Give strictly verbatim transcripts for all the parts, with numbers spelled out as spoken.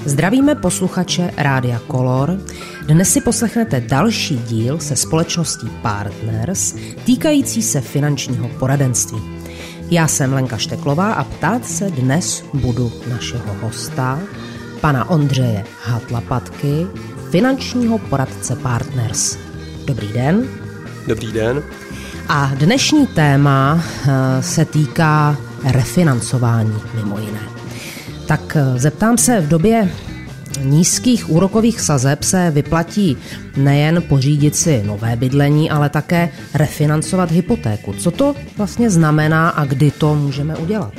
Zdravíme posluchače Rádia Color. Dnes si poslechnete další díl se společností Partners týkající se finančního poradenství. Já jsem Lenka Šteklová a ptát se dnes budu našeho hosta, pana Ondřeje Hatlapatky, finančního poradce Partners. Dobrý den. Dobrý den. A dnešní téma se týká refinancování mimo jiné. Tak zeptám se, v době nízkých úrokových sazeb se vyplatí nejen pořídit si nové bydlení, ale také refinancovat hypotéku. Co to vlastně znamená a kdy to můžeme udělat?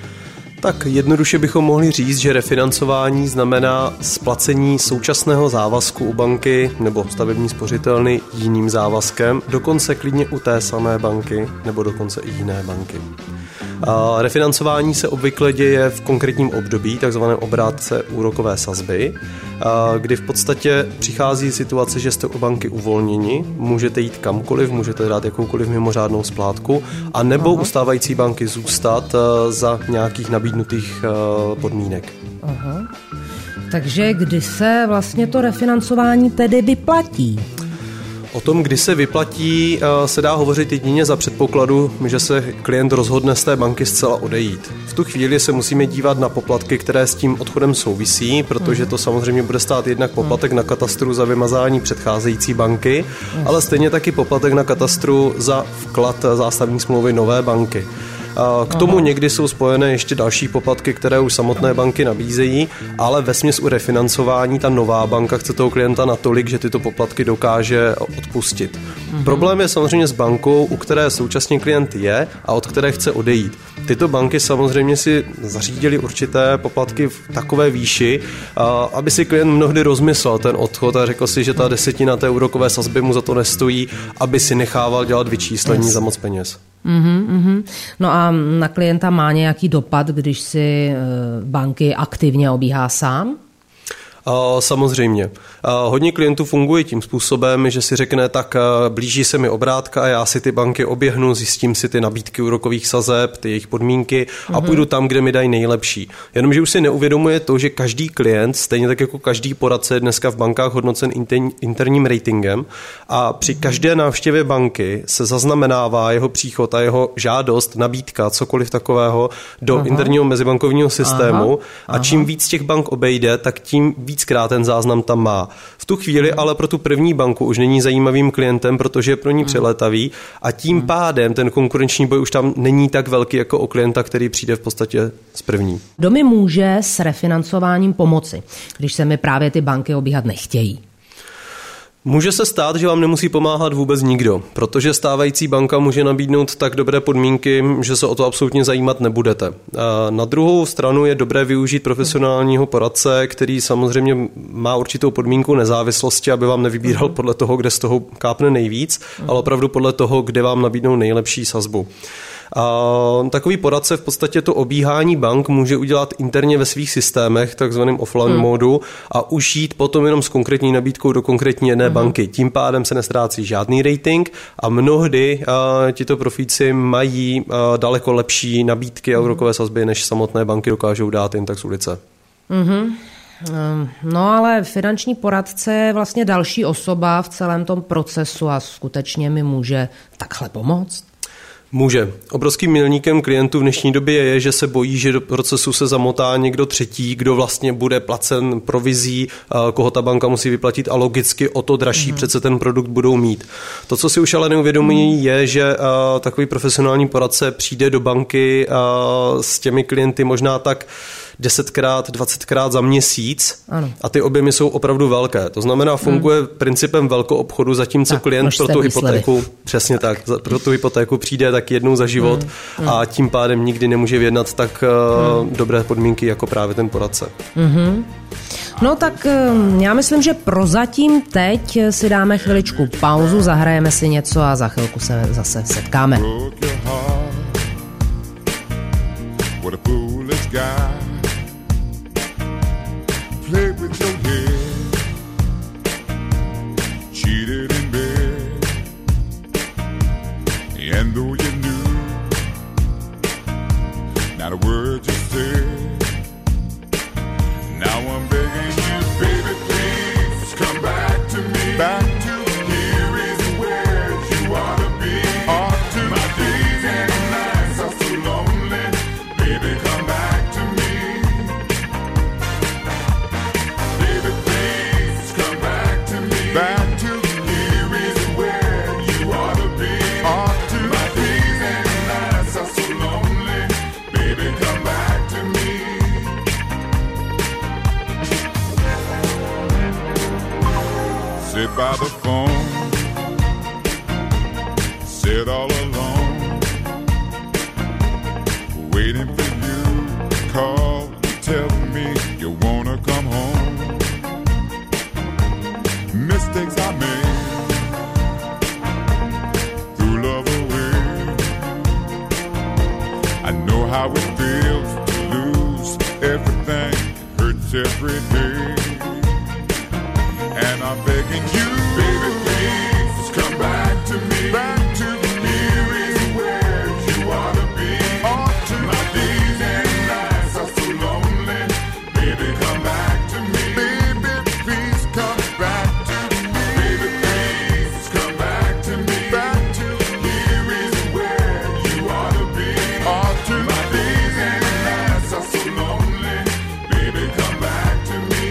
Tak jednoduše bychom mohli říct, že refinancování znamená splacení současného závazku u banky nebo stavební spořitelny jiným závazkem, dokonce klidně u té samé banky nebo dokonce i jiné banky. A refinancování se obvykle děje v konkrétním období, takzvaném obrátce úrokové sazby, kdy v podstatě přichází situace, že jste u banky uvolněni, můžete jít kamkoliv, můžete dát jakoukoliv mimořádnou splátku, a nebo u stávající banky zůstat za nějakých nabídnutých podmínek. Aha. Takže kdy se vlastně to refinancování tedy vyplatí? O tom, kdy se vyplatí, se dá hovořit jedině za předpokladu, že se klient rozhodne z té banky zcela odejít. V tu chvíli se musíme dívat na poplatky, které s tím odchodem souvisí, protože to samozřejmě bude stát jednak poplatek na katastru za vymazání předcházející banky, ale stejně taky poplatek na katastru za vklad zástavní smlouvy nové banky. K tomu někdy jsou spojené ještě další poplatky, které už samotné banky nabízejí, ale vesměs u refinancování ta nová banka chce toho klienta natolik, že tyto poplatky dokáže odpustit. Mm-hmm. Problém je samozřejmě s bankou, u které současně klient je a od které chce odejít. Tyto banky samozřejmě si zařídily určité poplatky v takové výši, aby si klient mnohdy rozmyslel ten odchod a řekl si, že ta desetina té úrokové sazby mu za to nestojí, aby si nechával dělat vyčíslení yes. za moc peněz. Uhum, uhum. No a na klienta má nějaký dopad, když si banky aktivně obíhá sám? Samozřejmě. Hodně klientů funguje tím způsobem, že si řekne, tak blíží se mi obrátka a já si ty banky oběhnu, zjistím si ty nabídky úrokových sazeb, ty jejich podmínky a mm-hmm. půjdu tam, kde mi dají nejlepší. Jenomže už si neuvědomuje to, že každý klient, stejně tak jako každý poradce, je dneska v bankách hodnocen interním ratingem a při každé návštěvě banky se zaznamenává jeho příchod a jeho žádost, nabídka, cokoliv takového do aha. interního mezibankovního systému aha. a čím víc těch bank obejde, tak tím víckrát ten záznam tam má. V tu chvíli ale pro tu první banku už není zajímavým klientem, protože je pro ní přelétavý a tím pádem ten konkurenční boj už tam není tak velký jako o klienta, který přijde v podstatě z první. Kdo mi může s refinancováním pomoci, když se mi právě ty banky obíhat nechtějí? Může se stát, že vám nemusí pomáhat vůbec nikdo, protože stávající banka může nabídnout tak dobré podmínky, že se o to absolutně zajímat nebudete. Na druhou stranu je dobré využít profesionálního poradce, který samozřejmě má určitou podmínku nezávislosti, aby vám nevybíral podle toho, kde z toho kápne nejvíc, ale opravdu podle toho, kde vám nabídnou nejlepší sazbu. A takový poradce v podstatě to obíhání bank může udělat interně ve svých systémech, takzvaným offline hmm. módu, a už jít potom jenom s konkrétní nabídkou do konkrétní jedné hmm. banky. Tím pádem se nestrácí žádný rating a mnohdy a, tito profíci mají a, daleko lepší nabídky a úrokové sazby, než samotné banky dokážou dát jen tak z ulice. Hmm. No ale finanční poradce je vlastně další osoba v celém tom procesu a skutečně mi může takhle pomoct. Může. Obrovským milníkem klientů v dnešní době je, že se bojí, že do procesu se zamotá někdo třetí, kdo vlastně bude placen provizí, koho ta banka musí vyplatit a logicky o to dražší mm. přece ten produkt budou mít. To, co si už ale neuvědomují, mm. je, že takový profesionální poradce přijde do banky s těmi klienty možná tak desetkrát, dvacetkrát za měsíc ano. a ty objemy jsou opravdu velké. To znamená, funguje hmm. principem velkoobchodu, zatímco tak, klient pro tu hypotéku, výsledek. Přesně tak, tak, pro tu hypotéku přijde tak jednou za život hmm. a tím pádem nikdy nemůže vyjednat tak hmm. uh, dobré podmínky jako právě ten poradce. Hmm. No tak já myslím, že prozatím teď si dáme chviličku pauzu, zahrajeme si něco a za chvilku se zase setkáme. Play with your head, cheated in bed, and though you knew not a word you said, Now I'm begging you, baby, please come back to me. Back to here is where you ought to be. Ought to my days and nights are so lonely. Baby, come back to me. Baby, please come back to me. Back to here is where you ought to be. Ought to my days and nights are so lonely. Baby, come back to me. Sit by the phone, sit all alone, waiting for you to call and tell me you wanna come home. Mistakes I made, threw love away. I know how it feels to lose everything, it hurts every day. And I'm begging you, baby, please come back to me. Back to here is where you ought to be. Ought to my days and nights are so lonely. Baby, come back to me. Baby, please come back to me. Baby, please come back to me. Back to here is where you ought to be. Ought to my days and nights are so lonely. Baby, come back to me.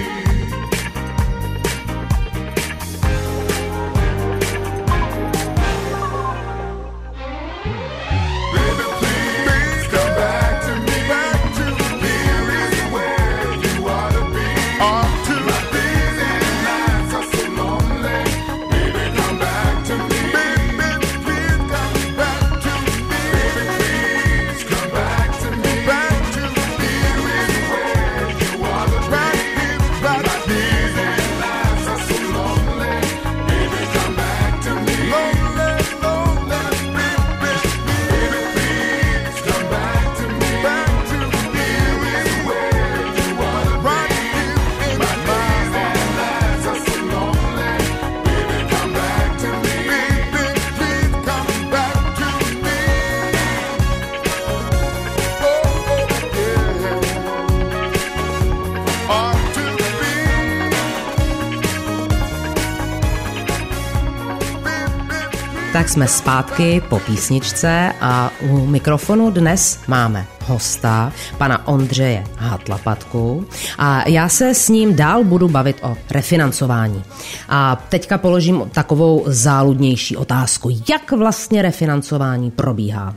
Baby, please come back to me. Back to here is where you ought to be. Ought to my days and nights are so lonely. Baby, come back to me. Baby, please come back to me. Baby, please come back to me. Back to here is where you ought to be. My days and nights are so lonely. Baby, come back to me. Lonely, lonely, baby. Baby, please come back to me. Back to here is where you ought to be. My days and nights are so lonely. Baby, come back to me. Baby, please come back to me. Oh, oh, yeah. Ought to be. Tak jsme zpátky po písničce a u mikrofonu dnes máme hosta, pana Ondřeje Hatlapatku, a já se s ním dál budu bavit o refinancování. A teďka položím takovou záludnější otázku. Jak vlastně refinancování probíhá?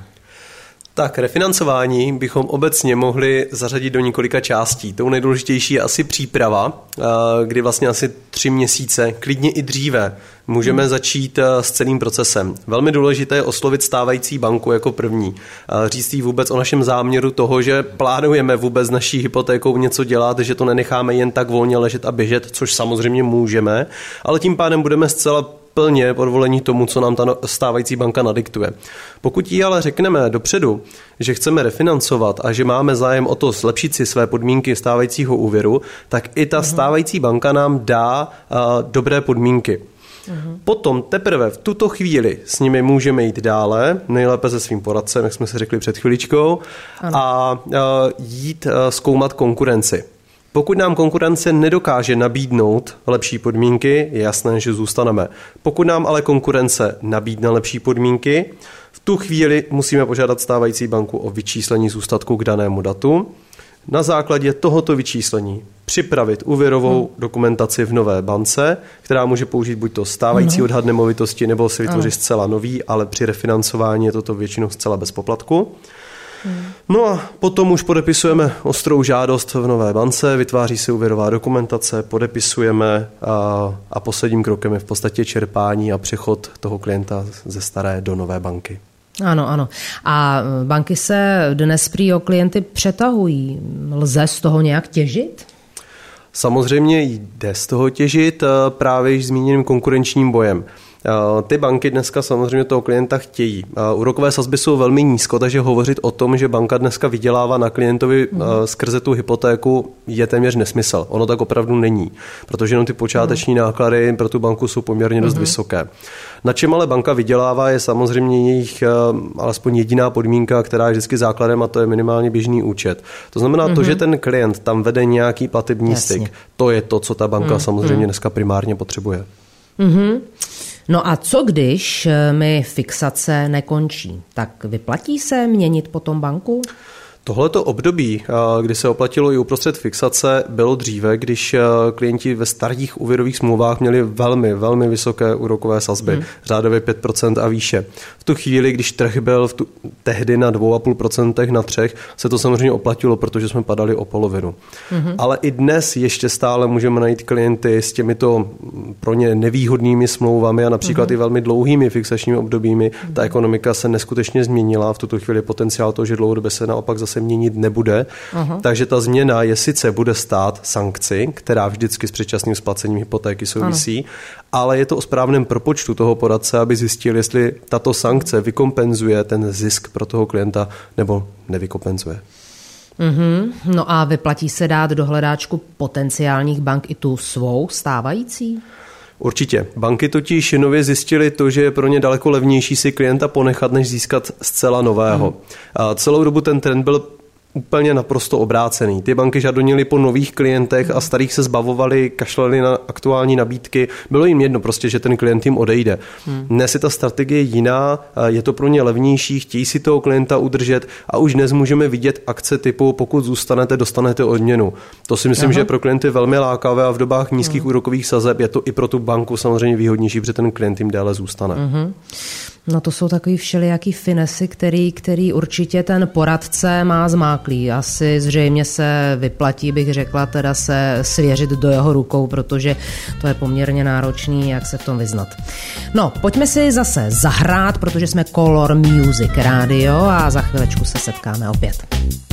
Tak refinancování bychom obecně mohli zařadit do několika částí. Tou nejdůležitější je asi příprava, kdy vlastně asi tři měsíce, klidně i dříve, můžeme hmm. začít s celým procesem. Velmi důležité je oslovit stávající banku jako první. Říct jí vůbec o našem záměru toho, že plánujeme vůbec naší hypotékou něco dělat, že to nenecháme jen tak volně ležet a běžet, což samozřejmě můžeme, ale tím pádem budeme zcela plně podvolení tomu, co nám ta stávající banka nadiktuje. Pokud jí ale řekneme dopředu, že chceme refinancovat a že máme zájem o to zlepšit si své podmínky stávajícího úvěru, tak i ta stávající banka nám dá uh, dobré podmínky. Uhum. Potom teprve v tuto chvíli s nimi můžeme jít dále, nejlépe se svým poradcem, jak jsme si řekli před chviličkou, ano. a uh, jít uh, zkoumat konkurenci. Pokud nám konkurence nedokáže nabídnout lepší podmínky, je jasné, že zůstaneme. Pokud nám ale konkurence nabídne lepší podmínky, v tu chvíli musíme požádat stávající banku o vyčíslení zůstatku k danému datu. Na základě tohoto vyčíslení připravit úvěrovou hmm. dokumentaci v nové bance, která může použít buď to stávající hmm. odhad nemovitosti, nebo si vytvořit hmm. zcela nový, ale při refinancování je toto většinou zcela bez poplatku. Hmm. No a potom už podepisujeme ostrou žádost v nové bance, vytváří se úvěrová dokumentace, podepisujeme a, a posledním krokem je v podstatě čerpání a přechod toho klienta ze staré do nové banky. Ano, ano. A banky se dnes prý o klienty přetahují. Lze z toho nějak těžit? Samozřejmě jde z toho těžit právě již zmíněným konkurenčním bojem. Ty banky dneska samozřejmě toho klienta chtějí. Úrokové sazby jsou velmi nízko, takže hovořit o tom, že banka dneska vydělává na klientovi mm. skrze tu hypotéku, je téměř nesmysl. Ono tak opravdu není, protože jenom ty počáteční mm. náklady pro tu banku jsou poměrně dost mm. vysoké. Na čem ale banka vydělává, je samozřejmě jejich alespoň jediná podmínka, která je vždycky základem, a to je minimálně běžný účet. To znamená mm-hmm. to, že ten klient tam vede nějaký platební Jasně. styk, to je to, co ta banka mm-hmm. samozřejmě dneska primárně potřebuje. Mm-hmm. No a co když mi fixace nekončí? Tak vyplatí se měnit potom banku? Tohleto období, kdy se oplatilo i uprostřed fixace, bylo dříve, když klienti ve starých úvěrových smlouvách měli velmi, velmi vysoké úrokové sazby, hmm. řádově pět procent a výše. V tu chvíli, když trh byl v tu, tehdy na dvě celá pět procenta na třech, se to samozřejmě oplatilo, protože jsme padali o polovinu. Hmm. Ale i dnes ještě stále můžeme najít klienty s těmito pro ně nevýhodnými smlouvami a například hmm. i velmi dlouhými fixačními obdobími. Hmm. Ta ekonomika se neskutečně změnila, v tuto chvíli potenciál toho, že dlouhodobě se naopak zase se měnit nebude. Aha. Takže ta změna je sice bude stát sankci, která vždycky s předčasným splacením hypotéky souvisí, ano. ale je to o správném propočtu toho poradce, aby zjistil, jestli tato sankce vykompenzuje ten zisk pro toho klienta nebo nevykompenzuje. Mm-hmm. No a vyplatí se dát do hledáčku potenciálních bank i tu svou stávající? Určitě. Banky totiž nově zjistily to, že je pro ně daleko levnější si klienta ponechat, než získat zcela nového. Hmm. A celou dobu ten trend byl úplně naprosto obrácený. Ty banky žadonily po nových klientech a starých se zbavovali, kašlali na aktuální nabídky. Bylo jim jedno prostě, že ten klient jim odejde. Hmm. Dnes je ta strategie jiná, je to pro ně levnější, chtějí si toho klienta udržet a už dnes můžeme vidět akce typu pokud zůstanete, dostanete odměnu. To si myslím, Aha. že je pro klienty velmi lákavé a v dobách nízkých hmm. úrokových sazeb je to i pro tu banku samozřejmě výhodnější, protože ten klient jim déle zůstane. Hmm. No to jsou takový všelijaký finesy, který, který určitě ten poradce má zmáklý. Asi zřejmě se vyplatí, bych řekla, teda se svěřit do jeho rukou, protože to je poměrně náročný, jak se v tom vyznat. No, pojďme si zase zahrát, protože jsme Color Music Radio a za chvilečku se setkáme opět.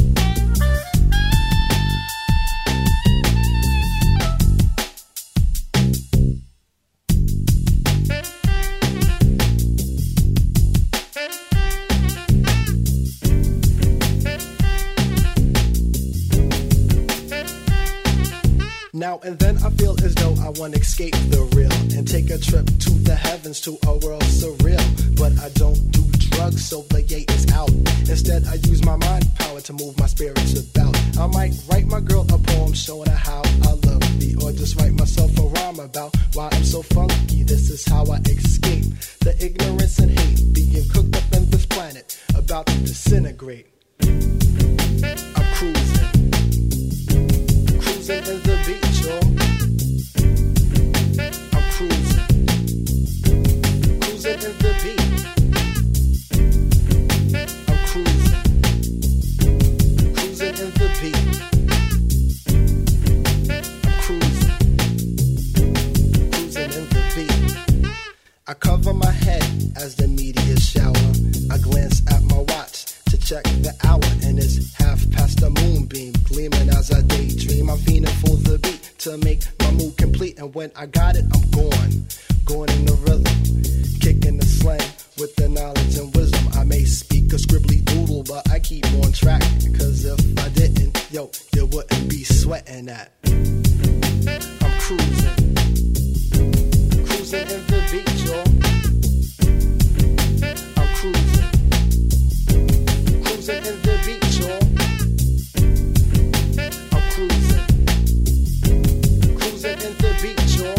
Now and then I feel as though I want to escape the real and take a trip to the heavens, to a world surreal. But I don't do drugs, so the gate is out. Instead I use my mind power to move my spirits about. I might write my girl a poem showing her how I love me, or just write myself a rhyme about why I'm so funky. This is how I escape the ignorance and hate being cooked up in this planet, about to disintegrate. I'm cruising, cruising in the beach, yo. I'm cruising, cruising in the beach. I'm cruising, cruising in the beach. I'm cruising, cruising in the beach. I cover my head as the media shower. I glance at my watch to check the hour, and it's half past the moonbeam gleaming as I daydream. I'm fiending for the beat to make my mood complete, and when I got it, I'm going, going in the rhythm, kicking the slang with the knowledge and wisdom. I may speak a scribbly doodle, but I keep on track, cause if I didn't, yo, you wouldn't be sweating that. I'm cruising, cruising in the beach, yo. I'm cruising, cruising in the beach, yo. I'm cruising, cruising in the beach, yo.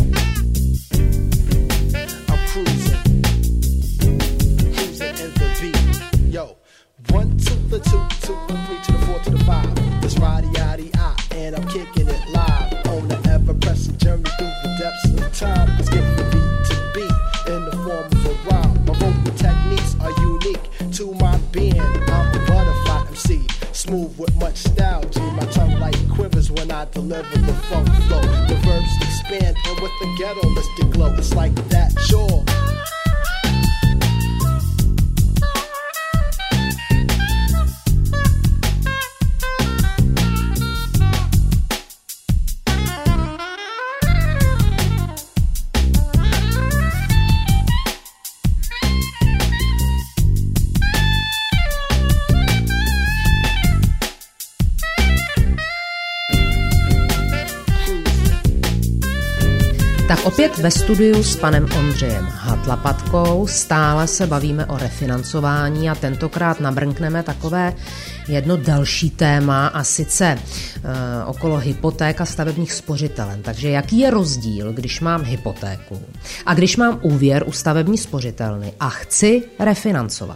I'm cruising, cruising in the beach, yo. One to the two, to the three, to the four, to the five. It's Roddy Yaddy I, and I'm kicking it live on the ever-pressing journey through the depths of time. Let's get from beat to beat in the form of a rhyme. My vocal techniques are unique to my being. I'm a butterfly M C, smooth with much style. G, my tongue like quivers when I deliver the funk flow. The verbs expand, and with the ghetto-listic glow, it's like that, sure. Tak opět ve studiu s panem Ondřejem Hatlapatkou stále se bavíme o refinancování a tentokrát nabrnkneme takové jedno další téma a sice e, okolo hypoték a stavebních spořitelen. Takže jaký je rozdíl, když mám hypotéku a když mám úvěr u stavební spořitelny a chci refinancovat?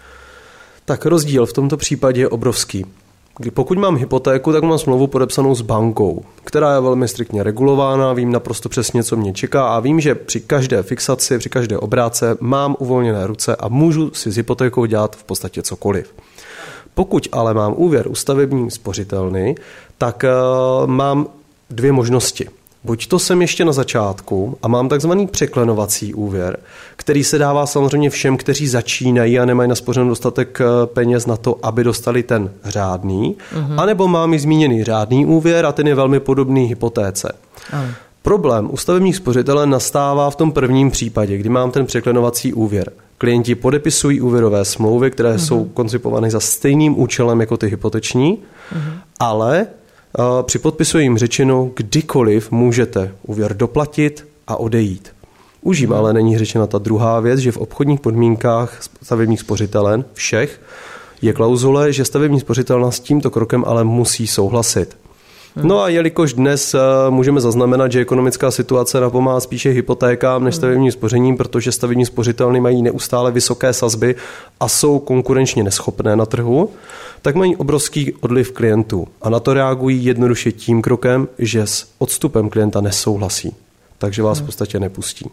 Tak rozdíl v tomto případě je obrovský. Pokud mám hypotéku, tak mám smlouvu podepsanou s bankou, která je velmi striktně regulována, vím naprosto přesně, co mě čeká a vím, že při každé fixaci, při každé obrátce mám uvolněné ruce a můžu si s hypotékou dělat v podstatě cokoliv. Pokud ale mám úvěr u stavební spořitelny, tak uh, mám dvě možnosti. Buď to jsem ještě na začátku a mám takzvaný překlenovací úvěr, který se dává samozřejmě všem, kteří začínají a nemají naspořeno dostatek peněz na to, aby dostali ten řádný, uh-huh. anebo mám i zmíněný řádný úvěr a ten je velmi podobný hypotéce. Uh-huh. Problém u stavebních spořitelen nastává v tom prvním případě, kdy mám ten překlenovací úvěr. Klienti podepisují úvěrové smlouvy, které uh-huh. jsou koncipované za stejným účelem jako ty hypoteční, uh-huh. ale při podpisu jim řečeno, kdykoliv můžete úvěr doplatit a odejít. Už jim ale není řečena ta druhá věc, že v obchodních podmínkách stavebních spořitelen všech je klauzule, že stavební spořitelna s tímto krokem ale musí souhlasit. No a jelikož dnes můžeme zaznamenat, že ekonomická situace napomáhá spíše hypotékám než stavebním spořením, protože stavební spořitelny mají neustále vysoké sazby a jsou konkurenčně neschopné na trhu, tak mají obrovský odliv klientů a na to reagují jednoduše tím krokem, že s odstupem klienta nesouhlasí, takže vás v podstatě nepustí.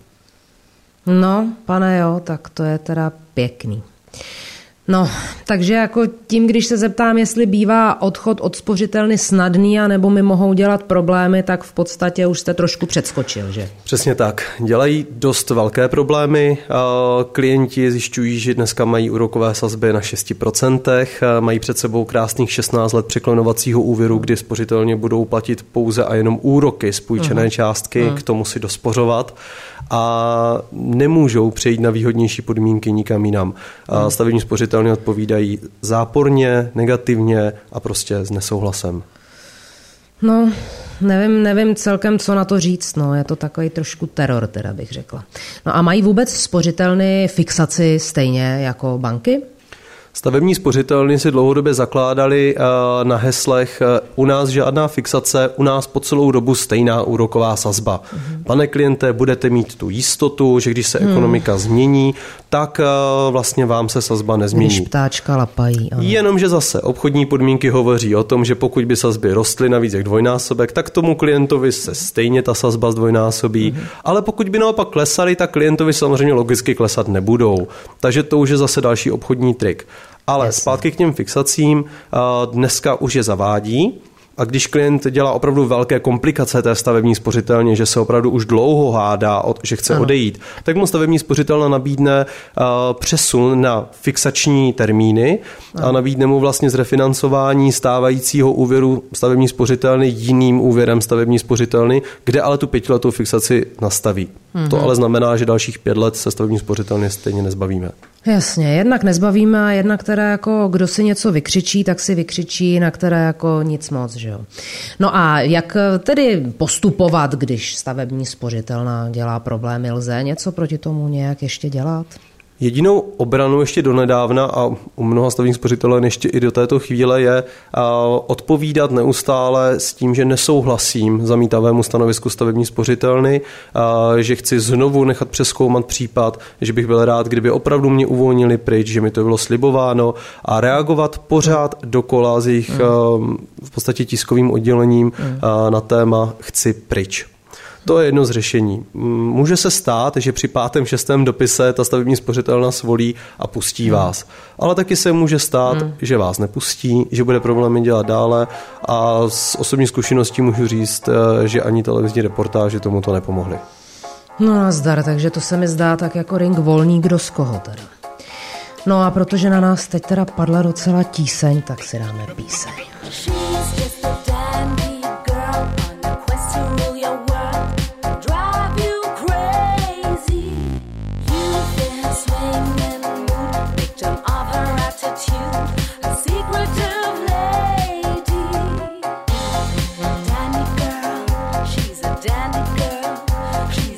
No, pane jo, tak to je teda pěkný. No, takže jako tím, když se zeptám, jestli bývá odchod od spořitelny snadný a nebo mi mohou dělat problémy, tak v podstatě už jste trošku předskočil, že? Přesně tak. Dělají dost velké problémy. Klienti zjišťují, že dneska mají úrokové sazby na šest procent, mají před sebou krásných šestnáct let překlenovacího úvěru, kdy spořitelně budou platit pouze a jenom úroky z půjčené uh-huh. částky, uh-huh. k tomu si dospořovat a nemůžou přejít na výhodnější podmínky nikam jinam. Uh-huh. Stavební spořitelny odpovídají záporně, negativně a prostě s nesouhlasem. No, nevím, nevím celkem, co na to říct, no, je to takový trošku teror, teda bych řekla. No a mají vůbec spořitelny fixaci stejně jako banky? Stavební spořitelny si dlouhodobě zakládaly na heslech u nás žádná fixace, u nás po celou dobu stejná úroková sazba. Mm. Pane kliente, budete mít tu jistotu, že když se mm. ekonomika změní, tak vlastně vám se sazba nezmění. Když ptáčka lapají. Ano. Jenomže zase obchodní podmínky hovoří o tom, že pokud by sazby rostly navíc jak dvojnásobek, tak tomu klientovi se stejně ta sazba zdvojnásobí, mm. ale pokud by naopak klesaly, tak klientovi samozřejmě logicky klesat nebudou. Takže to už je zase další obchodní trik. Ale Jasně. zpátky k těm fixacím, dneska už je zavádí a když klient dělá opravdu velké komplikace té stavební spořitelně, že se opravdu už dlouho hádá, že chce ano. odejít, tak mu stavební spořitelna nabídne přesun na fixační termíny ano. a nabídne mu vlastně zrefinancování stávajícího úvěru stavební spořitelny jiným úvěrem stavební spořitelny, kde ale tu pětiletou fixaci nastaví. Mhm. To ale znamená, že dalších pět let se stavební spořitelny stejně nezbavíme. Jasně, jednak nezbavíme a jednak teda jako kdo si něco vykřičí, tak si vykřičí, na které jako nic moc, že jo. No a jak tedy postupovat, když stavební spořitelna dělá problémy, lze něco proti tomu nějak ještě dělat? Jedinou obranu ještě donedávna a u mnoha stavebních spořitelen ještě i do této chvíle je odpovídat neustále s tím, že nesouhlasím zamítavému stanovisku stavební spořitelny, že chci znovu nechat přezkoumat případ, že bych byl rád, kdyby opravdu mě uvolnili pryč, že mi to bylo slibováno a reagovat pořád dokola s jejich mm. v podstatě tiskovým oddělením mm. na téma chci pryč. To je jedno z řešení. Může se stát, že při pátém, šestém dopise ta stavební spořitelna svolí a pustí hmm. vás. Ale taky se může stát, hmm. že vás nepustí, že bude problémy dělat dále a z osobní zkušeností můžu říct, že ani televizní reportáže tomu to nepomohly. No nazdar, takže to se mi zdá tak jako ring volný kdo z koho teda. No a protože na nás teď teda padla docela tíseň, tak si dáme píseň. Dandy girl, she's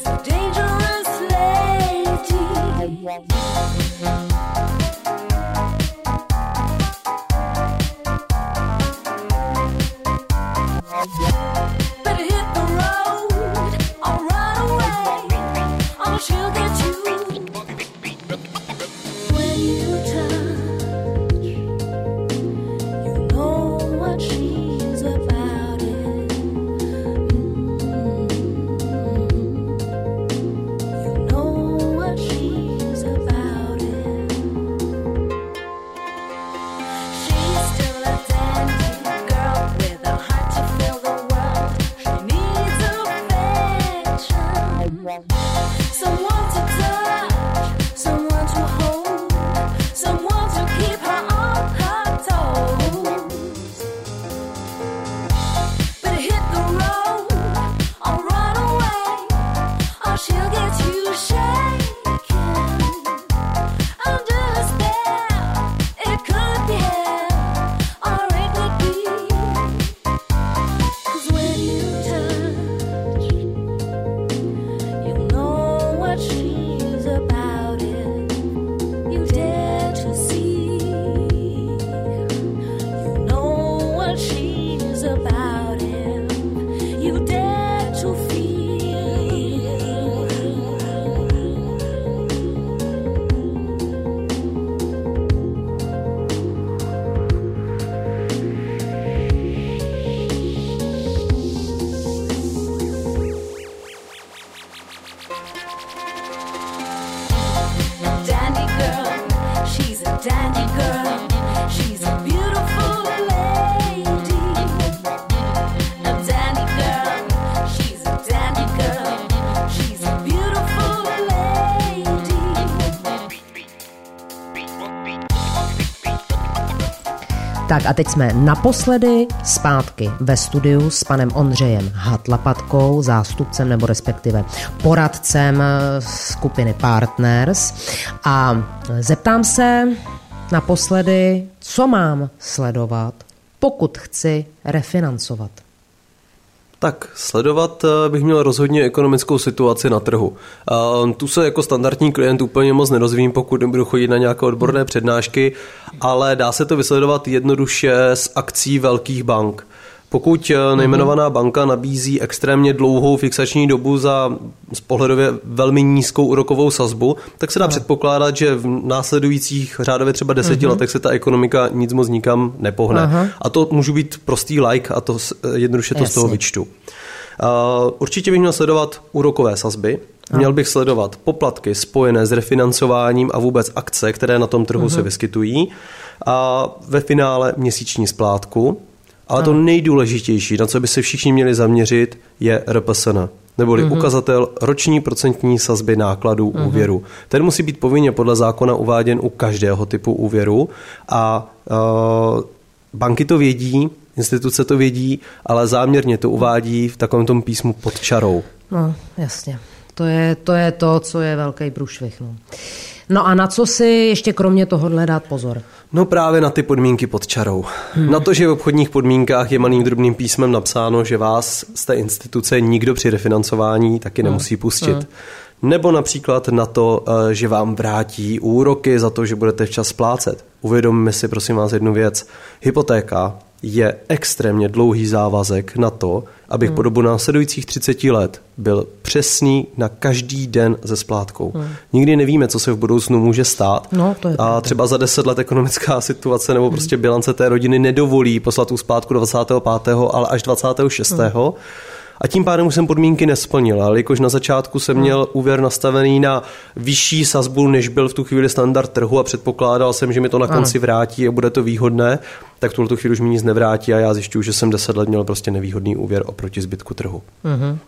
Tak a teď jsme naposledy zpátky ve studiu s panem Ondřejem Hatlapatkou, zástupcem nebo respektive poradcem skupiny Partners. A zeptám se naposledy, co mám sledovat, pokud chci refinancovat. Tak sledovat bych měl rozhodně ekonomickou situaci na trhu. Tu se jako standardní klient úplně moc nerozvím, pokud nebudu chodit na nějaké odborné přednášky, ale dá se to vysledovat jednoduše z akcí velkých bank. Pokud nejmenovaná banka nabízí extrémně dlouhou fixační dobu za z pohledově velmi nízkou úrokovou sazbu, tak se dá předpokládat, že v následujících řádově třeba deseti uh-huh. letech se ta ekonomika nic moc nikam nepohne. Uh-huh. A to můžu být prostý like a to jednoduše to Jasně. z toho vyčtu. Uh, určitě bych měl sledovat úrokové sazby, měl bych sledovat poplatky spojené s refinancováním a vůbec akce, které na tom trhu uh-huh. se vyskytují a ve finále měsíční splátku. Ale to nejdůležitější, na co by se všichni měli zaměřit, je R P S N, neboli mm-hmm. ukazatel roční procentní sazby nákladů mm-hmm. úvěru. Ten musí být povinně podle zákona uváděn u každého typu úvěru a uh, banky to vědí, instituce to vědí, ale záměrně to uvádí v takovém tom písmu pod čarou. No, jasně. To je to, je to co je velký průšvih. No. No a na co si ještě kromě tohohle dát pozor? No právě na ty podmínky pod čarou. Hmm. Na to, že v obchodních podmínkách je malým drobným písmem napsáno, že vás z té instituce nikdo při refinancování taky hmm. nemusí pustit. Hmm. Nebo například na to, že vám vrátí úroky za to, že budete včas splácet. Uvědomme si prosím vás jednu věc. Hypotéka je extrémně dlouhý závazek na to, abych hmm. po dobu následujících třicet let byl přesný na každý den se splátkou. Hmm. Nikdy nevíme, co se v budoucnu může stát. No, to je a třeba za deset let ekonomická situace nebo prostě bilance té rodiny nedovolí poslat tu splátku dvacátého pátého ale až dvacátého šestého Hmm. A tím pádem už jsem podmínky nesplnil, ale jakož na začátku jsem měl úvěr nastavený na vyšší sazbu, než byl v tu chvíli standard trhu a předpokládal jsem, že mi to na konci ano. vrátí a bude to výhodné, tak tuhle chvíli už mi nic nevrátí a já zjišťuju, že jsem deset let měl prostě nevýhodný úvěr oproti zbytku trhu. Mhm.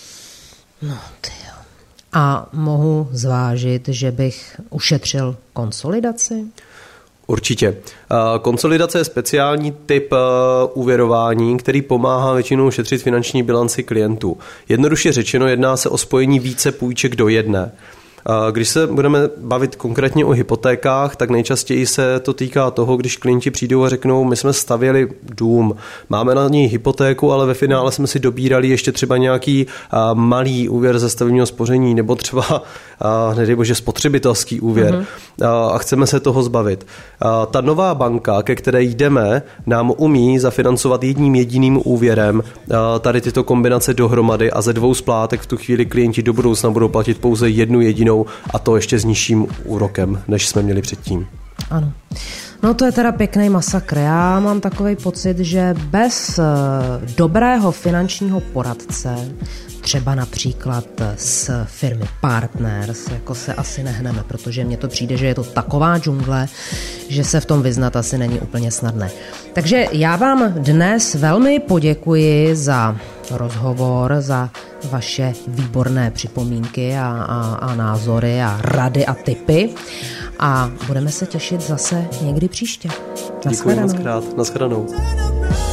No ty jo. A mohu zvážit, že bych ušetřil konsolidaci? Určitě. Konsolidace je speciální typ úvěrování, který pomáhá většinou šetřit finanční bilanci klientů. Jednoduše řečeno, jedná se o spojení více půjček do jedné. Když se budeme bavit konkrétně o hypotékách, tak nejčastěji se to týká toho, když klienti přijdou a řeknou, my jsme stavěli dům, máme na něj hypotéku, ale ve finále jsme si dobírali ještě třeba nějaký malý úvěr ze stavebního spoření nebo třeba, nedej bože, spotřebitelský úvěr uh-huh. a chceme se toho zbavit. Ta nová banka, ke které jdeme, nám umí zafinancovat jedním jediným úvěrem tady tyto kombinace dohromady a ze dvou splátek v tu chvíli klienti do budoucna budou platit pouze jednu jedinou a to ještě s nižším úrokem, než jsme měli předtím. Ano. No to je teda pěkný masakr. Já mám takový pocit, že bez dobrého finančního poradce, třeba například z firmy Partners, jako se asi nehneme, protože mně to přijde, že je to taková džungle, že se v tom vyznat asi není úplně snadné. Takže já vám dnes velmi poděkuji za rozhovor, za vaše výborné připomínky a, a, a názory a rady a tipy a budeme se těšit zase někdy příště. Děkuji moc krát. Naschledanou.